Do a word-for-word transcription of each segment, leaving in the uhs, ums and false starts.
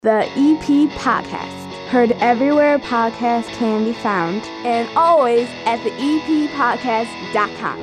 The E P Podcast. Heard everywhere podcasts can be found, and always at the e p podcast dot com.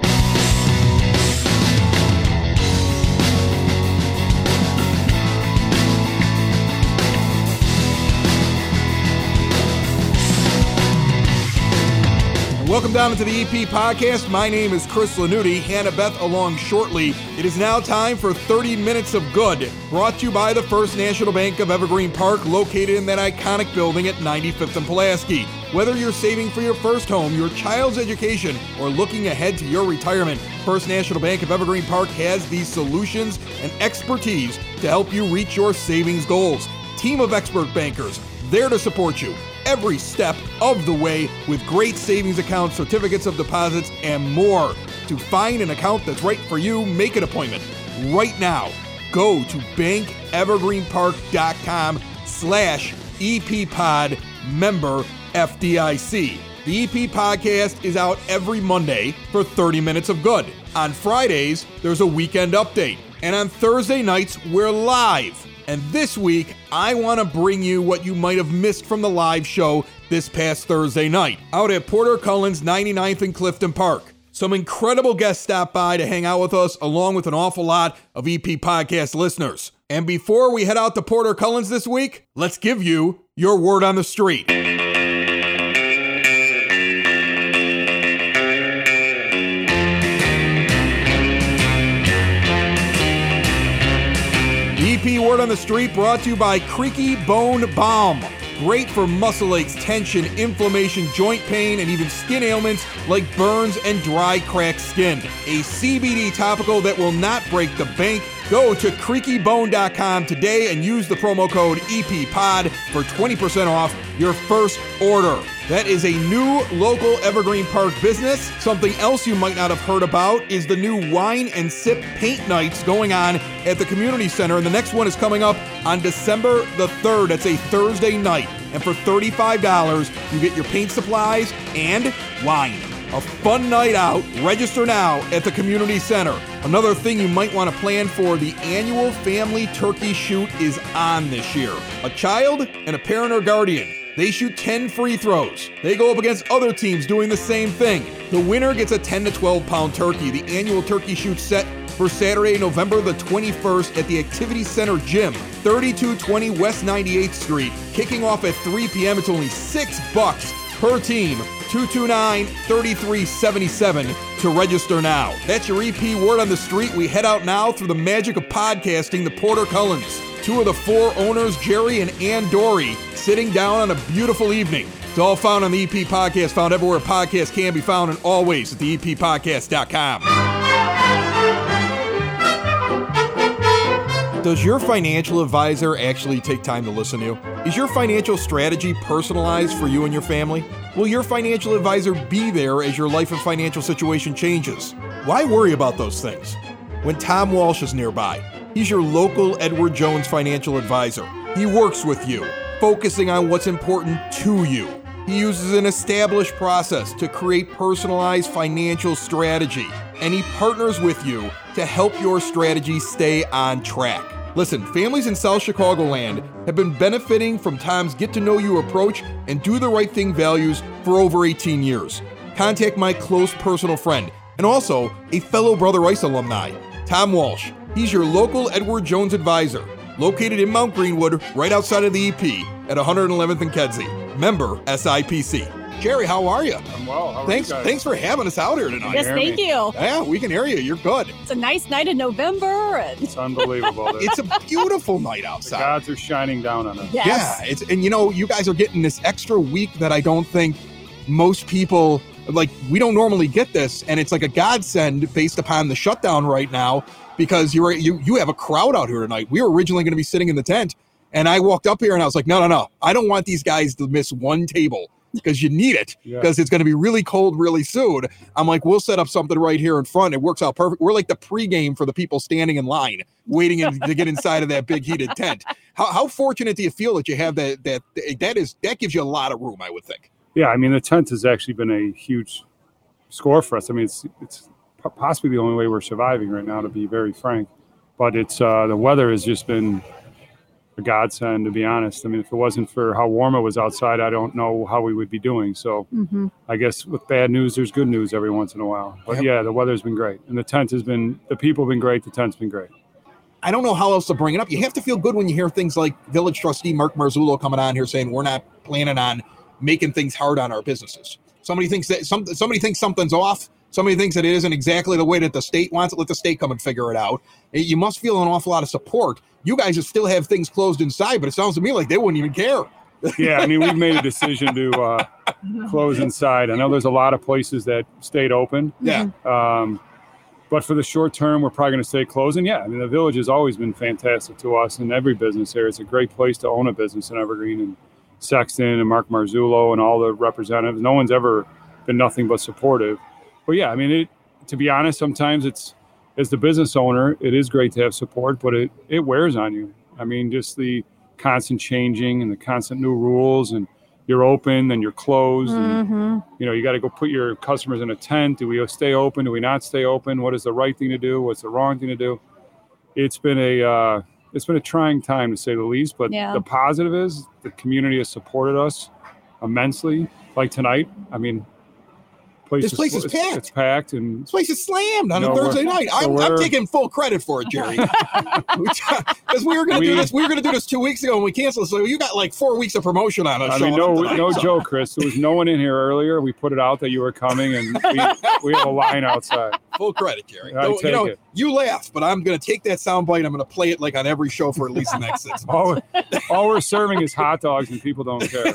Welcome down into the E P Podcast. My name is Chris Lanuti. Hannah Beth along shortly. It is now time for thirty minutes of Good, brought to you by the First National Bank of Evergreen Park, located in that iconic building at ninety-fifth and Pulaski. Whether you're saving for your first home, your child's education, or looking ahead to your retirement, First National Bank of Evergreen Park has these solutions and expertise to help you reach your savings goals. Team of expert bankers there to support you every step of the way with great savings accounts, certificates of deposits, and more. To find an account that's right for you, make an appointment right now. Go to bankevergreenpark.com slash EPPod member F D I C. The E P Podcast is out every Monday for thirty minutes of good. On Fridays, there's a weekend update. And on Thursday nights, we're live. And this week, I want to bring you what you might have missed from the live show this past Thursday night, out at Porter Cullen's ninety-ninth and Clifton Park. Some incredible guests stopped by to hang out with us, along with an awful lot of E P Podcast listeners. And before we head out to Porter Cullen's this week, let's give you your word on the street. E P Word on the Street brought to you by Creaky Bone Balm. Great for muscle aches, tension, inflammation, joint pain, and even skin ailments like burns and dry, cracked skin. A C B D topical that will not break the bank. Go to creaky bone dot com today and use the promo code E P Pod for twenty percent off your first order. That is a new local Evergreen Park business. Something else you might not have heard about is the new Wine and Sip Paint Nights going on at the community center. And the next one is coming up on December the third. It's a Thursday night. And for thirty-five dollars, you get your paint supplies and wine. A fun night out. Register now at the community center. Another thing you might want to plan for, the annual family turkey shoot is on this year. A child and a parent or guardian. They shoot ten free throws. They go up against other teams doing the same thing. The winner gets a ten to twelve pound turkey. The annual turkey shoot set for Saturday, November the twenty-first at the Activity Center Gym, thirty-two twenty West ninety-eighth Street. Kicking off at three p.m. It's only six bucks per team. two two nine, three three seven seven to register now. That's your E P Word on the Street. We head out now through the magic of podcasting to Porter Cullen's. Two of the four owners, Jerry and Ann Dory, sitting down on a beautiful evening. It's all found on the E P Podcast, found everywhere podcasts can be found, and always at the e p podcast dot com. Does your financial advisor actually take time to listen to you? Is your financial strategy personalized for you and your family? Will your financial advisor be there as your life and financial situation changes? Why worry about those things when Tom Walsh is nearby? He's your local Edward Jones financial advisor. He works with you, focusing on what's important to you. He uses an established process to create personalized financial strategy, and he partners with you to help your strategy stay on track. Listen, families in South Chicagoland have been benefiting from Tom's get-to-know-you approach and do-the-right-thing values for over eighteen years. Contact my close personal friend and also a fellow Brother Rice alumni, Tom Walsh. He's your local Edward Jones advisor, located in Mount Greenwood, right outside of the E P at one hundred eleventh and Kedzie. Member S I P C. Jerry, how are you? I'm well. How are thanks, you guys? Thanks for having us out here tonight. Yes, thank you. Yeah, we can hear you. You're good. It's a nice night in November. And It's unbelievable. It's a beautiful night The outside. gods are shining down on us. yes. Yeah, it's and you know, you guys are getting this extra week that I don't think most people, like, we don't normally get this, and it's like a godsend based upon the shutdown right now, because you're you you have a crowd out here tonight. We were originally going to be sitting in the tent, and I walked up here and I was like, no, no, no, I don't want these guys to miss one table, because you need it, because Yeah. it's going to be really cold really soon. I'm like, we'll set up something right here in front. It works out perfect. We're like the pregame for the people standing in line, waiting in, to get inside of that big heated tent. How, how fortunate do you feel that you have that? That that is that gives you a lot of room, I would think. Yeah, I mean, the tent has actually been a huge score for us. I mean, it's it's possibly the only way we're surviving right now, to be very frank. But it's uh, the weather has just been a godsend, to be honest. I mean, if it wasn't for how warm it was outside, I don't know how we would be doing. So mm-hmm. I guess with bad news, there's good news every once in a while. But yep. yeah, the weather's been great. And the tent has been, the people have been great. The tent's been great. I don't know how else to bring it up. You have to feel good when you hear things like Village Trustee Mark Marzullo coming on here saying we're not planning on making things hard on our businesses. Somebody thinks that some, somebody thinks something's off. Somebody thinks that it isn't exactly the way that the state wants it. Let the state come and figure it out. You must feel an awful lot of support. You guys still have things closed inside, but it sounds to me like they wouldn't even care. Yeah, I mean, we've made a decision to uh, close inside. I know there's a lot of places that stayed open. Yeah. Um, but for the short term, we're probably going to stay closed. And yeah, I mean, the Village has always been fantastic to us in every business here. It's a great place to own a business in Evergreen, and Sexton and Mark Marzullo and all the representatives. No one's ever been nothing but supportive. But yeah, I mean, it, to be honest, sometimes it's, as the business owner, it is great to have support, but it, it wears on you. I mean, just the constant changing and the constant new rules, and you're open, then you're closed. Mm-hmm. And, you know, you got to go put your customers in a tent. Do we stay open? Do we not stay open? What is the right thing to do? What's the wrong thing to do? It's been a, uh, it's been a trying time, to say the least, but yeah. the positive is the community has supported us immensely. Like tonight, I mean, Place this place is, is packed. It's packed, and this place is slammed on no, a Thursday night. I'm, so I'm taking full credit for it, Jerry. Because we were going to do this. We were going to do this two weeks ago, and we canceled. So you got like four weeks of promotion on us. I mean, no, no joke, Chris. There was no one in here earlier. We put it out that you were coming, and we, we have a line outside. Full credit, Jerry. I so, take you know, it. You laugh, but I'm going to take that soundbite. I'm going to play it like on every show for at least the next six months. all, all we're serving is hot dogs, and people don't care.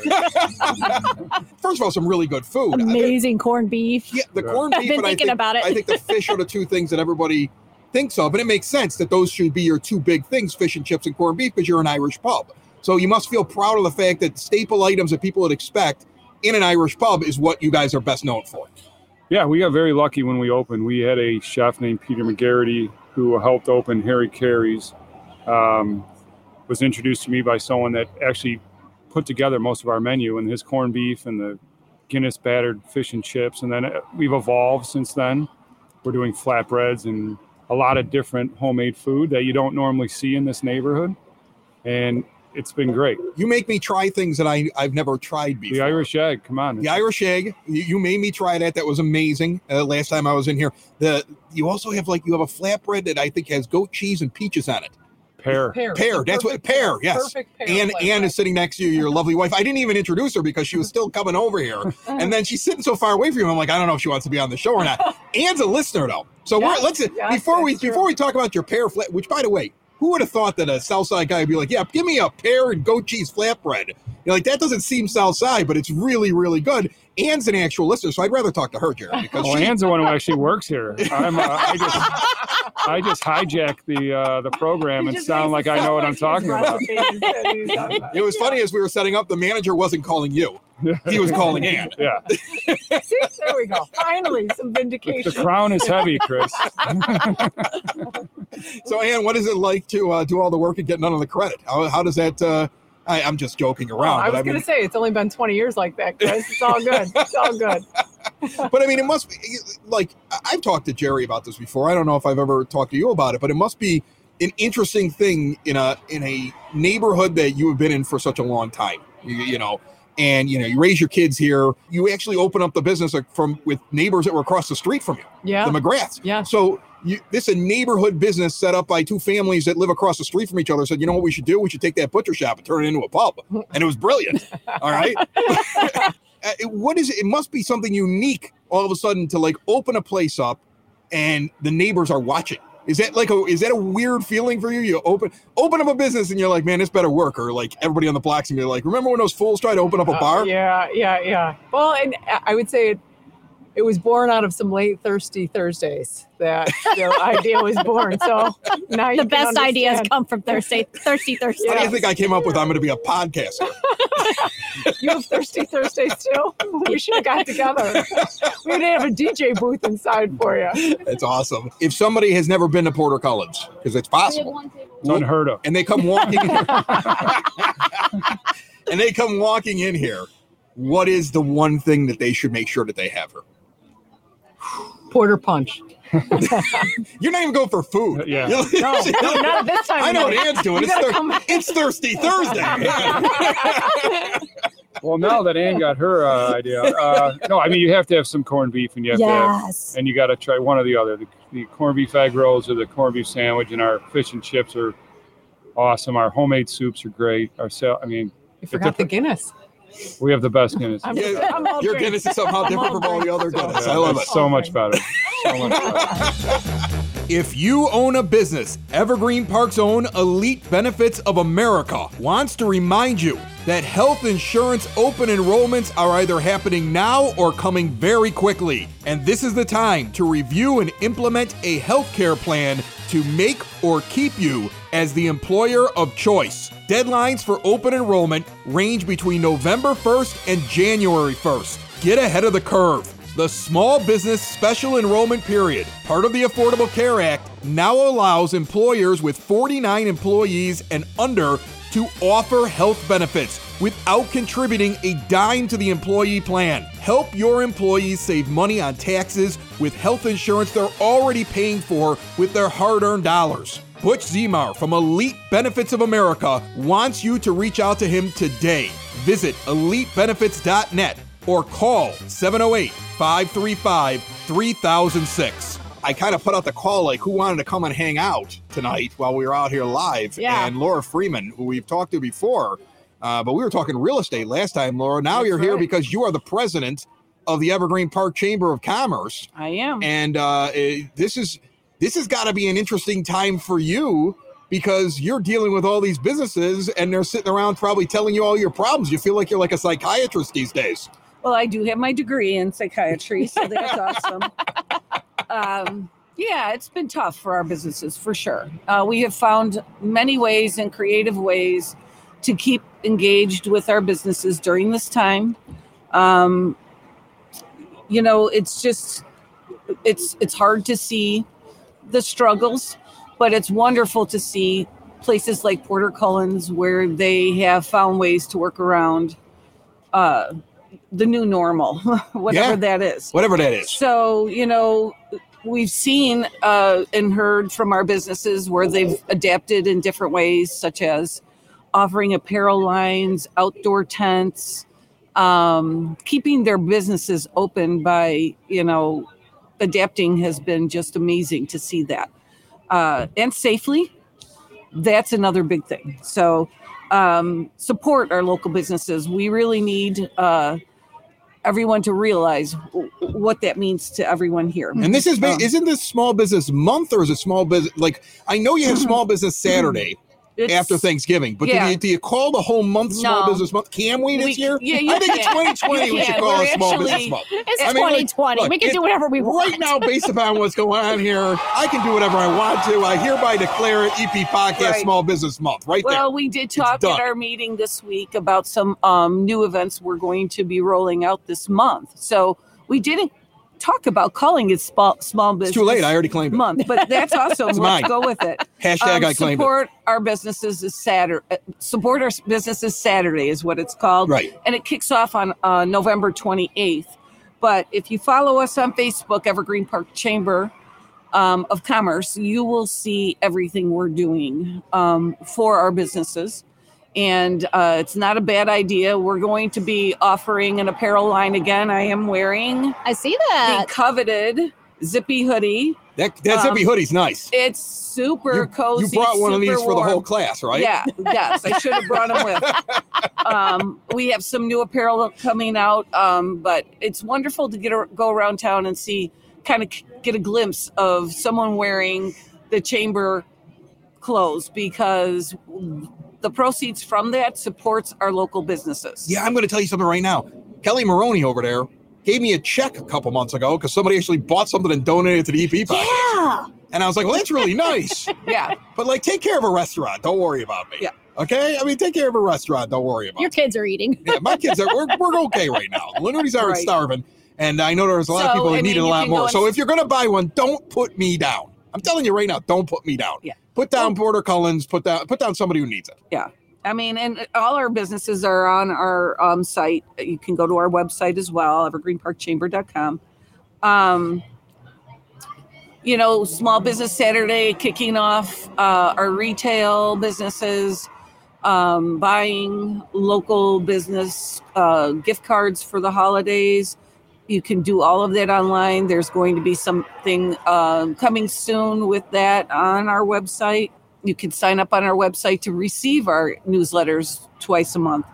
First of all, some really good food. Amazing corned beef. Yeah, the Yeah. corned beef. I've been and thinking I think, about it. I think the fish are the two things that everybody thinks of, and it makes sense that those should be your two big things: fish and chips and corned beef, because you're an Irish pub. So you must feel proud of the fact that staple items that people would expect in an Irish pub is what you guys are best known for. Yeah, we got very lucky when we opened. We had a chef named Peter McGarity who helped open Harry Carey's. Um, was introduced to me by someone that actually put together most of our menu, and his corned beef and the Guinness battered fish and chips. And then we've evolved since then. We're doing flatbreads and a lot of different homemade food that you don't normally see in this neighborhood. And it's been great. You make me try things that I, I've never tried before. The Irish egg, come on. The Irish egg, you, you made me try that. That was amazing uh, last time I was in here. The You also have like, you have a flatbread that I think has goat cheese and peaches on it. Pear. Pear. Pear. That's what, pear, yes. Perfect pear. Anne, Anne is sitting next to you, your lovely wife. I didn't even introduce her because she was still coming over here. And then she's sitting so far away from you. I'm like, I don't know if she wants to be on the show or not. Anne's a listener though. So Yes, we're, let's, yes, before we, that's true. before we talk about your pear flat, which by the way, who would have thought that a Southside guy would be like, yeah, give me a pear and goat cheese flatbread? You're like, that doesn't seem Southside, but it's really, really good. Anne's an actual listener, so I'd rather talk to her, Jared. Because Well, she, Anne's the one who actually works here. I'm, uh, I just, I just hijack the uh, the program and sound like I know what I'm talking about. it was funny as we were setting up, the manager wasn't calling you. He was calling Anne. Yeah, See, there we go. Finally, some the vindication. crown is heavy, Chris. So, Anne, what is it like to uh, do all the work and get none of the credit? How, how does that, uh, I, I'm just joking Oh, around. I was but going mean, to say, it's only been twenty years like that, Chris. It's all good. It's all good. But I mean, it must be like, I've talked to Jerry about this before. I don't know if I've ever talked to you about it, but it must be an interesting thing in a in a neighborhood that you have been in for such a long time. You, you know, and you know, you raise your kids here. You actually open up the business from with neighbors that were across the street from you, Yeah. the McGraths. Yeah. So you, this is a neighborhood business set up by two families that live across the street from each other. Said, you know what we should do? We should take that butcher shop and turn it into a pub. And it was brilliant. All right. Uh, what is it? It must be something unique all of a sudden to like open a place up and the neighbors are watching. Is that like a, is that a weird feeling for you? You open, open up a business and you're like, man, this better work. Or like everybody on the block's gonna be like, remember when those fools tried to open up a bar? Uh, yeah, yeah, yeah. Well, and I would say it, it was born out of some late thirsty Thursdays that the idea was born. So now you The can best ideas understand. come from Thursday, Thirsty Thursday. How do you think I came up with I'm going to be a podcaster? You have thirsty Thursdays too? We should have got together. We would have a D J booth inside for you. It's awesome. If somebody has never been to Porter Cullen's, because it's possible, It's unheard of. and they come walking and they come walking in here, what is the one thing that they should make sure that they have here? Porter Punch. You're not even going for food. Yeah. No, no, not this time. I know of what night. Ann's doing. You It's, gotta thir- come- it's Thirsty Thursday. Well, now that Ann got her uh, idea, uh, no, I mean you have to have some corned beef, and you have to, Yes. have, and you got to try one or the other. The, the corned beef egg rolls or the corned beef sandwich, and our fish and chips are awesome. Our homemade soups are great. Our sal- I mean, You forgot the Guinness. we have the best Guinness. I'm, Yeah, I'm all Your drink. Guinness is somehow I'm different all from all the drink, other so- Guinness. Yeah, I love it's it. so much better. So much better. If you own a business, Evergreen Park's own Elite Benefits of America wants to remind you that health insurance open enrollments are either happening now or coming very quickly. And this is the time to review and implement a healthcare plan to make or keep you as the employer of choice. Deadlines for open enrollment range between November first and January first. Get ahead of the curve. The Small Business Special Enrollment Period, part of the Affordable Care Act, now allows employers with forty-nine employees and under to offer health benefits without contributing a dime to the employee plan. Help your employees save money on taxes with health insurance they're already paying for with their hard-earned dollars. Butch Zemar from Elite Benefits of America wants you to reach out to him today. Visit elite benefits dot net or call seven oh eight, five three five, three thousand six. I kind of put out the call, like, who wanted to come and hang out tonight while we were out here live. Yeah. And Laura Freeman, who we've talked to before, uh, but we were talking real estate last time, Laura. Now That's you're here right. because you are the president of the Evergreen Park Chamber of Commerce. I am. And uh, eh, this is this has got to be an interesting time for you because you're dealing with all these businesses and they're sitting around probably telling you all your problems. You feel like you're like a psychiatrist these days. Well, I do have my degree in psychiatry, so that's awesome. Um, yeah, it's been tough for our businesses, for sure. Uh, we have found many ways and creative ways to keep engaged with our businesses during this time. Um, you know, it's just, it's it's hard to see the struggles, but it's wonderful to see places like Porter Cullen's where they have found ways to work around uh, the new normal, whatever Yeah. that is. Whatever that is. So, you know, we've seen uh, and heard from our businesses where they've adapted in different ways, such as offering apparel lines, outdoor tents, um, keeping their businesses open by, you know, adapting has been just amazing to see that. Uh, and safely, that's another big thing. So um, support our local businesses. We really need uh, everyone to realize w- what that means to everyone here. And this is ba- Um, isn't this Small Business Month or is it Small Business? Like, I know you have Small Business Saturday It's- after Thanksgiving, but yeah. do, you, do you call the whole month Small No. Business Month? Can we this We- year? yeah, you I think in can. twenty twenty You we should can. call We're it Small actually- Business Month. It's I mean, like, twenty twenty. look, we can it- do whatever we want. Right now, based upon what's going on here, I can do whatever I want to. I hereby declare it E P Podcast Right. Small Business Month. Right Well, we did talk done. at our meeting this week about some um, new events we're going to be rolling out this month. So we didn't talk about calling it small, small there. business It's too late. I already claimed it. month, but that's awesome. It's Let's mine. go with it. Hashtag Um, I claimed it. support our businesses is Saturday. Support our businesses Saturday is what it's called. Right. And it kicks off on uh, November twenty-eighth. But if you follow us on Facebook, Evergreen Park Chamber um, of Commerce, you will see everything we're doing um, for our businesses. And uh, it's not a bad idea. We're going to be offering an apparel line again. I am wearing I see the that. coveted zippy hoodie. That, that Um, zippy hoodie's nice. It's super You, cozy. you brought one of super these for the warm. whole class, right? Yeah, yes, I should have brought them with. Um, we have some new apparel coming out, um, but it's wonderful to get a, go around town and see, kind of get a glimpse of someone wearing the chamber clothes because the proceeds from that supports our local businesses. Yeah, I'm going to tell you something right now. Kelly Maroney over there gave me a check a couple months ago because somebody actually bought something and donated it to the E P podcast. Yeah. And I was like, well, that's really nice. Yeah. But, like, take care of a restaurant. Don't worry about me. Yeah. Okay? I mean, take care of a restaurant. Don't worry about Your me. kids are eating. Yeah, my kids are, we're, we're okay right now. Lenooni's aren't Right. starving. And I know there's a lot of So, people I that need mean, it a you lot can go more. and- So if you're going to buy one, don't put me down. I'm telling you right now, don't put me down. Yeah. Put down Porter Cullen's, put down put down somebody who needs it. Yeah. I mean, and all our businesses are on our um, site. You can go to our website as well, evergreen park chamber dot com. Um, you know, Small Business Saturday kicking off uh, our retail businesses, um, buying local business uh, gift cards for the holidays. You can do all of that online. There's going to be something uh, coming soon with that on our website. You can sign up on our website to receive our newsletters twice a month.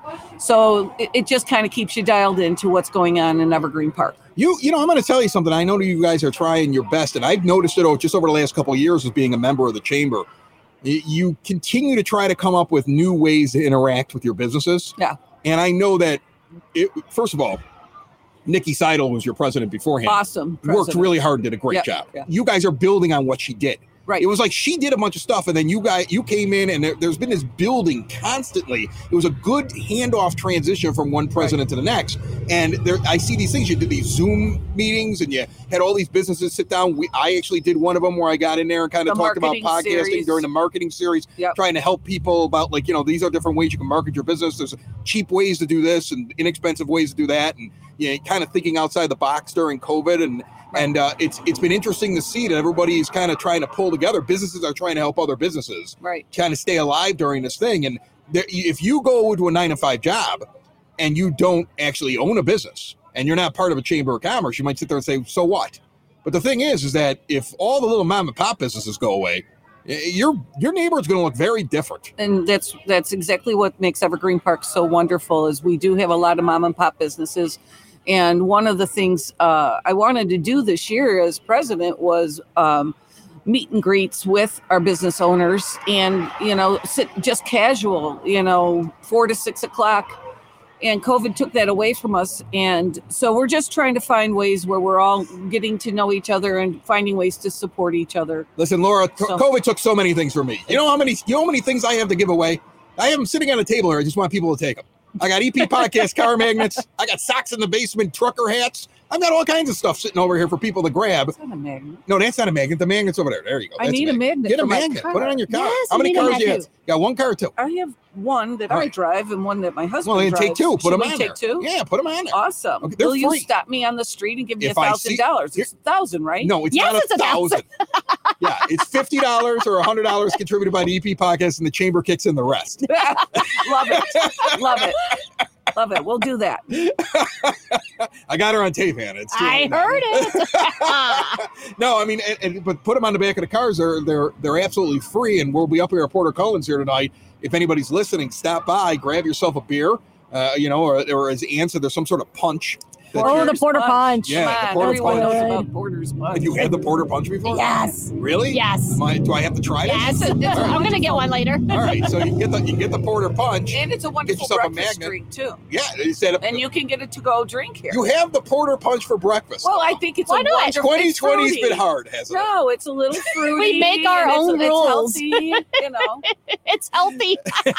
So it, it just kind of keeps you dialed into what's going on in Evergreen Park. You, you know, I'm going to tell you something. I know you guys are trying your best, and I've noticed it oh, just over the last couple of years as being a member of the chamber. You continue to try to come up with new ways to interact with your businesses. Yeah. And I know that, it, first of all, Nikki Seidel was your president beforehand. Awesome. Worked president. really hard, did a great Yeah, job. yeah. You guys are building on what she did. Right. It was like she did a bunch of stuff, and then you guys you came in, and there, there's been this building constantly. It was a good handoff transition from one president right. to the next. And there, I see these things. You did these Zoom meetings, and you had all these businesses sit down. We, I actually did one of them where I got in there and kind of the talked about podcasting series. during the marketing series, yep. trying to help people about, like, you know, these are different ways you can market your business. There's cheap ways to do this and inexpensive ways to do that, and you know, kind of thinking outside the box during COVID. And And uh, it's it's been interesting to see that everybody is kind of trying to pull together. Businesses are trying to help other businesses right. kind of stay alive during this thing. And there, if you go to a nine to five job and you don't actually own a business and you're not part of a chamber of commerce, you might sit there and say, so what? But the thing is, is that if all the little mom and pop businesses go away, your your neighborhood's going to look very different. And that's that's exactly what makes Evergreen Park so wonderful. Is we do have a lot of mom and pop businesses. And one of the things uh, I wanted to do this year as president was um, meet and greets with our business owners and, you know, sit just casual, you know, four to six o'clock. And COVID took that away from us. And so we're just trying to find ways where we're all getting to know each other and finding ways to support each other. Listen, Laura, so, COVID took so many things from me. You know how many, you know how many things I have to give away? I have them sitting on a table here. I just want people to take them. I got E P Podcast car magnets. I got socks in the basement, trucker hats. I've got all kinds of stuff sitting over here for people to grab. That's not a magnet. No, that's not a magnet. The magnet's over there. There you go. I That's need a magnet. magnet. Get a for my magnet. car. Put it on your car. Yes, How you many need a cars do you have? magnet. You got one car or two? I have one that All I right. drive and one that my husband Well, then drives. take two. Put Should them we on take there. two? Yeah, put them on there. Awesome. Okay, they're Will you free. stop me on the street and give me a If I thousand see- dollars? It's a thousand, right? No, it's Yes, not it's a a thousand. thousand. Yeah, it's fifty dollars or one hundred dollars contributed by the E P Podcast, and the chamber kicks in the rest. Love it. Love it. Love it. We'll do that. I got her on tape, Hannah. It's too I late now. heard it. No, I mean, and, and, but put them on the back of the cars. They're they're they're absolutely free, and we'll be up here at Porter Cullen's here tonight. If anybody's listening, stop by, grab yourself a beer, uh, you know, or, or as Ann said, there's some sort of punch. that Oh, you're- the Porter Punch. Yeah, Come the on, Porter everyone Punch. knows about Porter's Punch. Have you had the Porter Punch before? Yes. Really? Yes. Am I, do I have to try it? Yes. I'm going to get one later. All right, so you can get the you can get the Porter Punch. And it's a wonderful yourself a breakfast magnet. drink too. Yeah, they said And you can get a to-go drink here. you have the Porter Punch for breakfast. Well, I think it's Why a not? wonderful. twenty it's twenty's fruity. been hard, hasn't it? No, it's a little fruity. make our and own it's, rules. It's healthy, you know. It's healthy.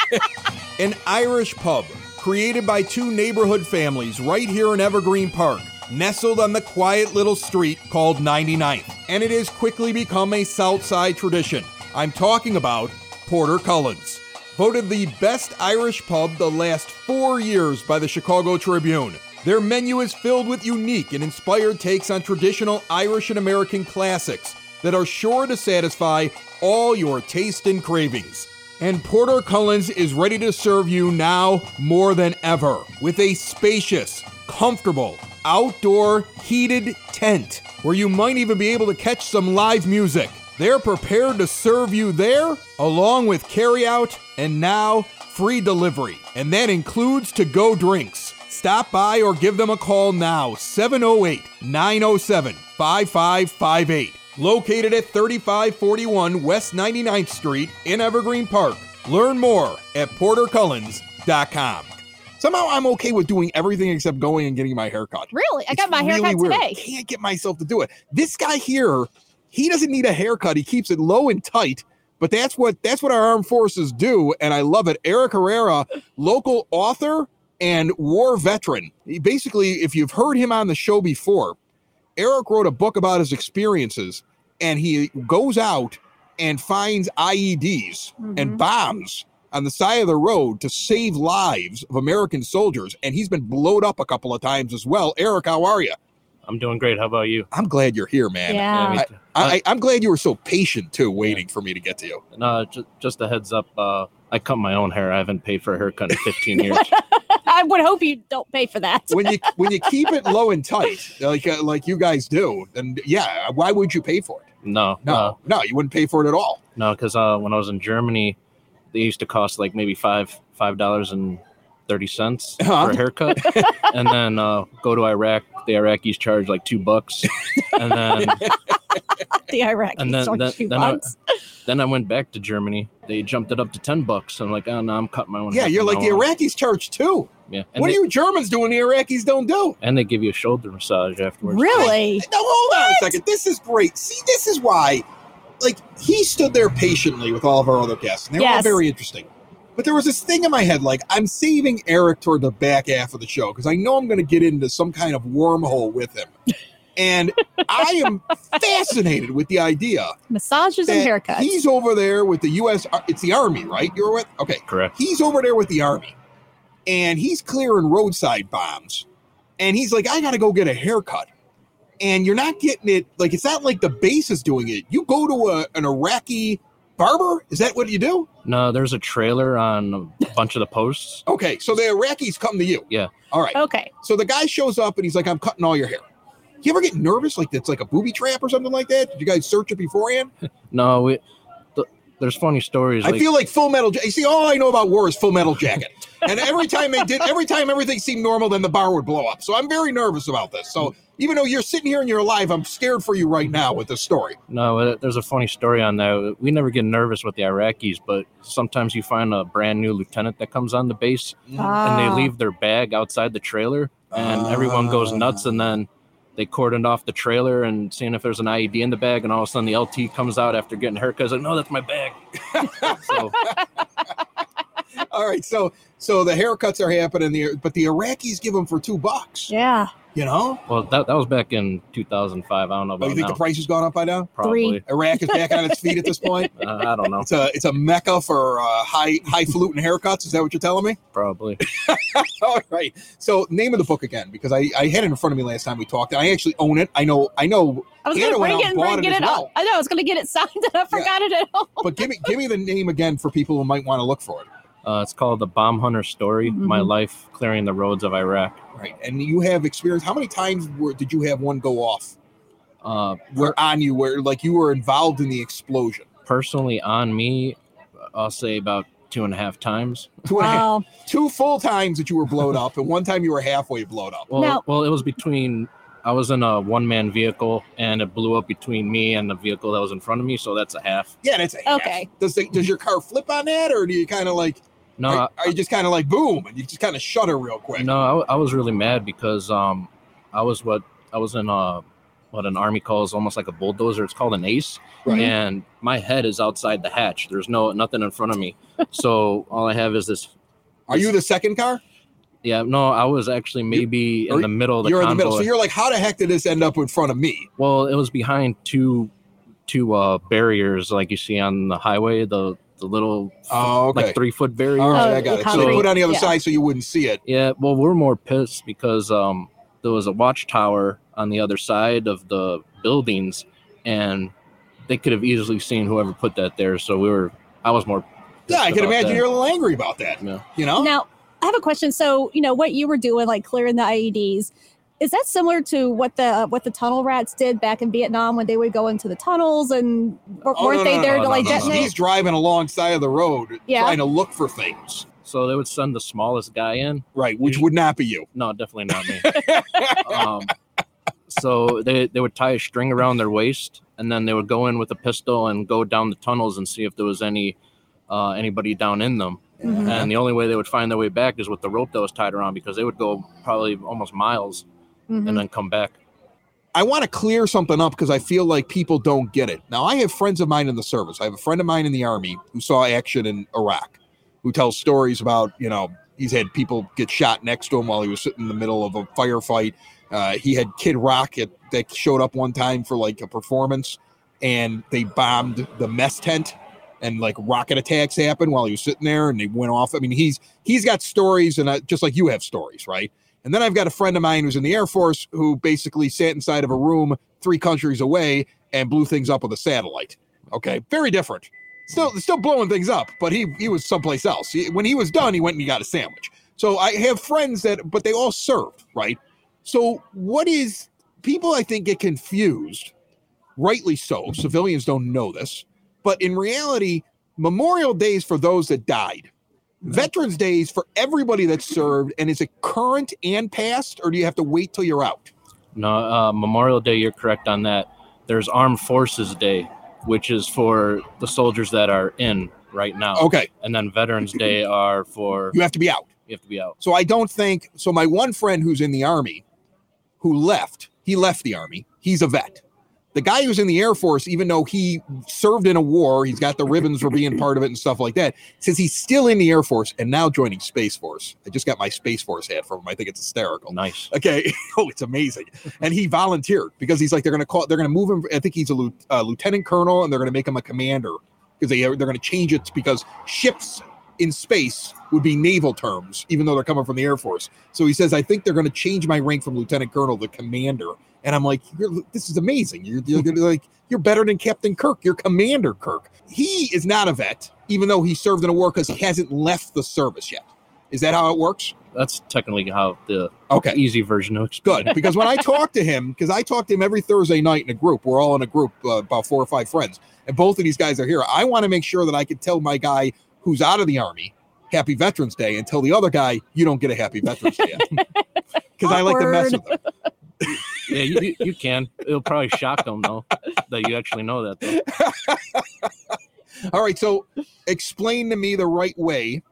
An Irish pub created by two neighborhood families right here in Evergreen Park, nestled on the quiet little street called ninety-ninth, and it has quickly become a Southside tradition. I'm talking about Porter Cullen's, voted the best Irish pub the last four years by the Chicago Tribune. Their menu is filled with unique and inspired takes on traditional Irish and American classics that are sure to satisfy all your taste and cravings. And Porter Cullen's is ready to serve you now more than ever with a spacious, comfortable, outdoor heated tent where you might even be able to catch some live music. They're prepared to serve you there along with carryout and now free delivery. And that includes to-go drinks. Stop by or give them a call now, seven oh eight, nine oh seven, five five five eight. Located at thirty-five forty-one West ninety-ninth Street in Evergreen Park. Learn more at porter cullens dot com. Somehow I'm okay with doing everything except going and getting my hair cut. Really? I It's got my hair really cut weird. today. Can't get myself to do it. This guy here, he doesn't need a haircut. He keeps it low and tight, but that's what that's what our armed forces do, and I love it. Eric Herrera, local author and war veteran. He basically, if you've heard him on the show before, Eric wrote a book about his experiences, and he goes out and finds I E Ds Mm-hmm. and bombs on the side of the road to save lives of American soldiers, and he's been blowed up a couple of times as well. Eric, how are you? I'm doing great. How about you? I'm glad you're here, man. Yeah. me I, too. I, I'm glad you were so patient too, waiting for me to get to you. No, just, just a heads up. Uh, I cut my own hair. I haven't paid for a haircut in fifteen years. I would hope you don't pay for that. When you when you keep it low and tight, like uh, like you guys do, then yeah, why would you pay for it? No, No, uh, no, you wouldn't pay for it at all. no, because uh, when I was in Germany, they used to cost like maybe five five dollars and thirty cents Uh-huh. for a haircut, and then uh, go to Iraq. The Iraqis charge like two bucks, and then The Iraqis and then are then, two then, I, bucks. then I went back to Germany. They jumped it up to ten bucks. I'm like, oh no, I'm cutting my own. Yeah, hair you're from like the now on. Iraqis charge too. Yeah, and What they, are you Germans doing? The Iraqis don't do. and they give you a shoulder massage afterwards. Really? Now hold on a second. This is great. See, this is why, like, he stood there patiently with all of our other guests, and they were all Yes. very interesting. But there was this thing in my head, like, I'm saving Eric toward the back half of the show because I know I'm going to get into some kind of wormhole with him. And I am fascinated with the idea Massages and that haircuts. he's over there with the U S. Ar- It's the Army, right? You're with? Okay. Correct. He's over there with the Army, and he's clearing roadside bombs. And he's like, I got to go get a haircut. And you're not getting it, like, it's not like the base is doing it. You go to a, an Iraqi barber? Is that what you do? No, there's a trailer on a bunch of the posts. Okay, so the Iraqis come to you. Yeah. All right. Okay. So the guy shows up and he's like, I'm cutting all your hair. You ever get nervous? Like it's like a booby trap or something like that? Did you guys search it beforehand? No, we, th- there's funny stories. I like, feel like Full Metal Jacket. You see, all I know about war is Full Metal Jacket. And every time they did, every time everything seemed normal, then the bar would blow up. So I'm very nervous about this. So even though you're sitting here and you're alive, I'm scared for you right now with this story. No, uh, there's a funny story on that. We never get nervous with the Iraqis, but sometimes you find a brand new lieutenant that comes on the base and Ah. they leave their bag outside the trailer, and everyone goes nuts, and then they cordoned off the trailer and seeing if there's an I E D in the bag, and all of a sudden the L T comes out after getting a haircut. He's like, no, that's my bag. So, All right, so so the haircuts are happening there, but the Iraqis give them for two bucks. Yeah. You know? well, that, that was back in two thousand five. I don't know Oh, about you think now. the price has gone up by now? Probably. Iraq is back on its feet at this point. Uh, I don't know. It's a it's a mecca for uh, high highfalutin haircuts. Is that what you're telling me? Probably. All right. So name of the book again, because I, I had it in front of me last time we talked. I actually own it. I know I know. I was Hannah going to went bring out it and and bought bring it it as in. well. I know. I was going to get it signed and I forgot it at home. But give me give me the name again for people who might want to look for it. Uh, it's called The Bomb Hunter Story, My Mhm. Life Clearing the Roads of Iraq. Right. And you have experience. How many times were, did you have one go off? Uh, Where on you, where like you were involved in the explosion? personally, on me, I'll say about two and a half times. Two and a half, Wow. two full times that you were blown up, and one time you were halfway blown up. Well, Now- well, it was between. I was in a one-man vehicle, and it blew up between me and the vehicle that was in front of me. So that's a half. Yeah, that's a half. Okay. Does the, does your car flip on that, or do you kind of like? No, are, I, are you just kind of like boom, and you just kind of shudder real quick? no, I, I was really mad because um, I was what I was in a what an army calls almost like a bulldozer. It's called an ace, Right. and my head is outside the hatch. There's no nothing in front of me, so all I have is this. Are you the second car? Yeah, no, I was actually maybe or in the middle of the You're in the convoy. middle, so you're like, how the heck did this end up in front of me? Well, it was behind two two uh, barriers like you see on the highway, the the little Oh, okay. like three foot barriers. All right, Oh, I got the it. So they concrete. put it on the other Yeah. side so you wouldn't see it. Yeah, well, we're more pissed because um, there was a watchtower on the other side of the buildings, and they could have easily seen whoever put that there. So we were, I was more. Yeah, I pissed can about imagine that. you're a little angry about that. Yeah. You know? Now, I have a question. So, you know, what you were doing, like clearing the I E Ds, is that similar to what the uh, what the tunnel rats did back in Vietnam when they would go into the tunnels and w- Oh, weren't no, they no, there no, to no, like no, no. He's, detonate? he's driving alongside of the road Yeah. trying to look for things. So they would send the smallest guy in. Right, which would not be you. No, definitely not me. um, so they they would tie a string around their waist, and then they would go in with a pistol and go down the tunnels and see if there was any uh, anybody down in them. Mhm. And the only way they would find their way back is with the rope that was tied around, because they would go probably almost miles Mhm. and then come back. I want to clear something up because I feel like people don't get it. Now, I have friends of mine in the service. I have a friend of mine in the Army who saw action in Iraq, who tells stories about, you know, he's had people get shot next to him while he was sitting in the middle of a firefight. Uh, he had Kid Rock at, that showed up one time for like a performance, and they bombed the mess tent, and like rocket attacks happened while he was sitting there, and they went off. I mean, he's he's got stories, and uh, just like you have stories, right? And then I've got a friend of mine who's in the Air Force who basically sat inside of a room three countries away and blew things up with a satellite. Okay, very different. Still, still blowing things up, but he he was someplace else. He, when he was done, he went and he got a sandwich. So I have friends that, but they all served, right? So what is, people I think get confused, rightly so. Civilians don't know this, but in reality, Memorial Day is for those that died. Veterans Day is for everybody that served, and is it current and past, or do you have to wait till you're out? No, uh, Memorial Day, you're correct on that. There's Armed Forces Day, which is for the soldiers that are in right now. Okay. And then Veterans Day are for... You have to be out. You have to be out. So I don't think, so my one friend who's in the Army, who left, he left the Army, he's a vet. The guy who's in the Air Force, even though he served in a war, he's got the ribbons for being part of it and stuff like that, says he's still in the Air Force and now joining Space Force. I just got my Space Force hat from him. I think it's hysterical. Nice. Okay. Oh, it's amazing. And he volunteered because he's like, they're going to call, they're going to move him. I think he's a lieu- uh, lieutenant colonel, and they're going to make him a commander because they, they're going to change it because ships in space would be naval terms, even though they're coming from the Air Force. So he says, I think they're going to change my rank from lieutenant colonel to commander. And I'm like, you're, this is amazing. You're, you're like, you're better than Captain Kirk. You're Commander Kirk. He is not a vet, even though he served in a war, because he hasn't left the service yet. Is that how it works? That's technically how the okay. easy version of explain. Good, because when I talk to him, because I talk to him every Thursday night in a group, we're all in a group, uh, about four or five friends, and both of these guys are here. I want to make sure that I can tell my guy who's out of the Army, Happy Veterans Day, and tell the other guy, you don't get a Happy Veterans Day yet. Because I like to mess with them. Yeah, you, you can. It'll probably shock them, though, that you actually know that, though. All right, so explain to me the right way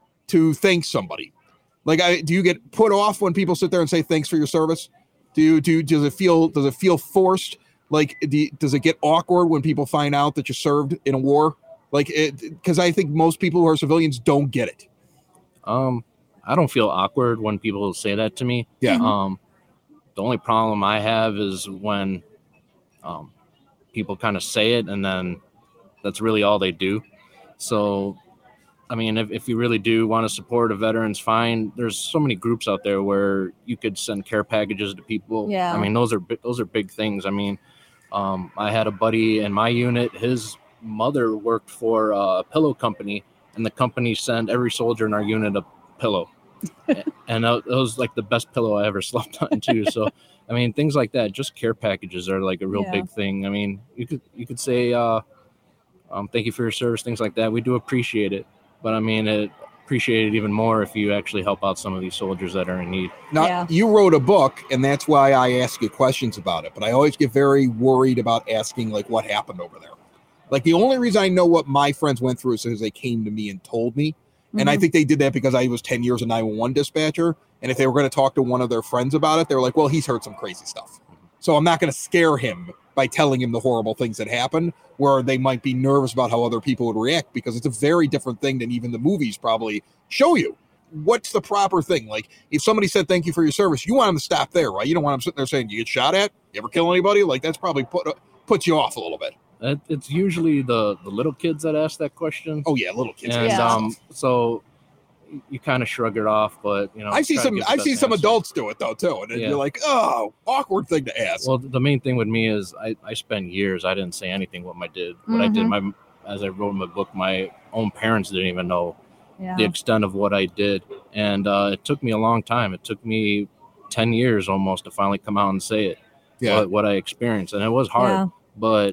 to thank somebody. Like, I, do you get put off when people sit there and say thanks for your service? Do you, do does it feel does it feel forced? Like, do you, does it get awkward when people find out that you served in a war? Like, because I think most people who are civilians don't get it. Um, I don't feel awkward when people say that to me. Yeah. Um. The only problem I have is when um, people kind of say it and then that's really all they do. So, I mean, if, if you really do want to support a veterans, fine. There's so many groups out there where you could send care packages to people. Yeah. I mean, those are those are big things. I mean, um, I had a buddy in my unit. His mother worked for a pillow company, and the company sent every soldier in our unit a pillow. And it was like the best pillow I ever slept on too. So, I mean, things like that, just care packages are like a real Yeah. big thing. I mean, you could, you could say, uh, um, thank you for your service, things like that. We do appreciate it, but I mean, it appreciate it even more if you actually help out some of these soldiers that are in need. Now, Yeah. you wrote a book, and that's why I ask you questions about it, but I always get very worried about asking like what happened over there. Like, the only reason I know what my friends went through is because they came to me and told me. And I think they did that because I was ten years a nine one one dispatcher. And if they were going to talk to one of their friends about it, they were like, well, he's heard some crazy stuff. So I'm not going to scare him by telling him the horrible things that happen, where they might be nervous about how other people would react, because it's a very different thing than even the movies probably show you. What's the proper thing? Like, if somebody said, thank you for your service, you want them to stop there, right? You don't want them sitting there saying, you get shot at? You ever kill anybody? Like, that's probably put puts you off a little bit. It, it's usually the, the little kids that ask that question. Oh, yeah, little kids. And Yeah. um, so you kind of shrug it off, but you know, I see try to some. give the I best see some answer. adults do it though too, and then Yeah. you're like, "Oh, awkward thing to ask." Well, the main thing with me is I, I spent years. I didn't say anything what I did. What I did, my as I wrote in my book, my own parents didn't even know Yeah. the extent of what I did, and uh, it took me a long time. It took me ten years almost to finally come out and say it. Yeah. What, what I experienced, and it was hard, Yeah. but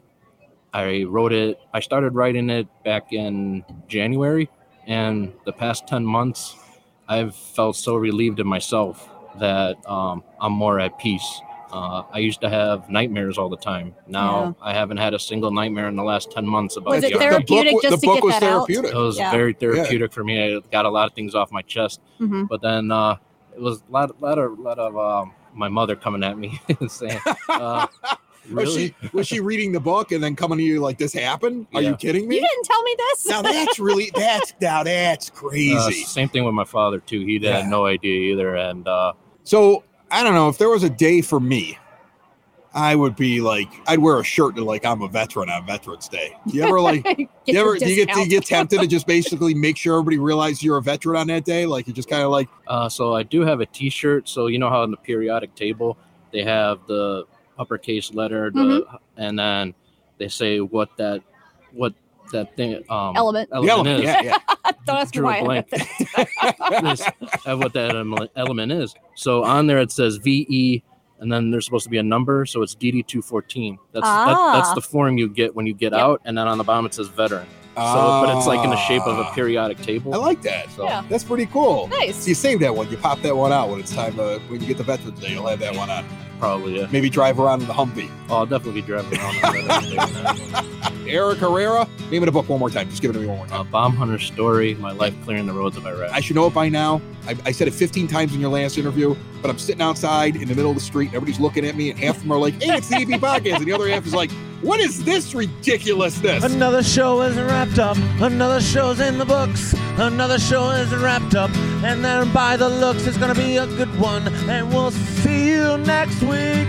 I wrote it. I started writing it back in January, and the past ten months, I've felt so relieved in myself that um, I'm more at peace. Uh, I used to have nightmares all the time. Now I haven't had a single nightmare in the last ten months about Was it the The art. therapeutic book, just the to book get was that out? therapeutic. It was Yeah. very therapeutic for me. I got a lot of things off my chest, Mhm. but then uh, it was a lot, lot of, lot of um, my mother coming at me and saying, uh, Was "Really?" she was she reading the book and then coming to you like, this happened? Are Yeah. you kidding You me? didn't tell me this. Now that's really that's now that's Uh, crazy. same thing with my father too. He Yeah. had no idea either, and uh, So I don't know if there was a day for me. I would be like, I'd wear a shirt that like I'm a veteran on Veterans Day. Do you ever like, do you ever do you get do you get tempted to just basically make sure everybody realizes you're a veteran on that day? Like you just kind of like. Uh, so I do have a T-shirt. So you know how on the periodic table they have the uppercase letter, the, Mhm. and then they say what that what that thing um Element. The element, is. yeah, yeah. Don't ask me Drew a why I blank. have This- uh, what that ele- element is. So on there it says V E, and then there's supposed to be a number, so it's D D two fourteen. That's that, that's Ah. the form you get when you get Yep. out, and then on the bottom it says veteran. So, but it's like in the shape of a Ah. periodic table. I like that. So Yeah. That's pretty cool. Nice. So you save that one. You pop that one out when it's time. Uh, when you get the Veterans Day, you'll have that one on. probably yeah. Maybe drive around in the Humvee. Oh, I'll definitely be driving around. on that. Eric Herrera. Name of the book one more time. Just give it to me one more time. uh, Bomb Hunter Story: My Life Clearing the Roads of Iraq. I should know it by now. I, I said it fifteen times in your last interview, but I'm sitting outside in the middle of the street and everybody's looking at me, and half of them are like, "Hey, it's the E P Podcast," and the other half is like, "What is this ridiculousness?" Another show is wrapped up. Another show's in the books. Another show is wrapped up. And then by the looks, it's gonna be a good one. And we'll see you next week.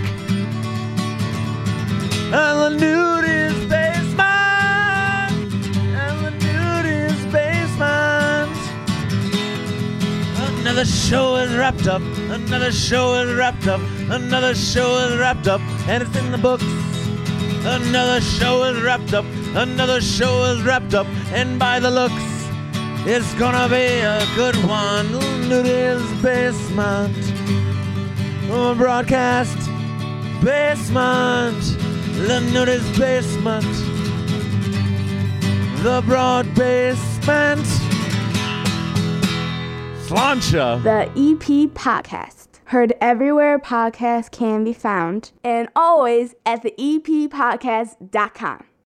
And the nudist basement. And the nudist basement. Another show is wrapped up. Another show is wrapped up. Another show is wrapped up. And it's in the books. Another show is wrapped up. Another show is wrapped up. And by the looks, it's gonna be a good one. Nudist basement. Oh, broadcast basement. The nudist basement. The broad basement. Slancha. The E P Podcast. Heard everywhere podcasts can be found, and always at the E P podcast dot com.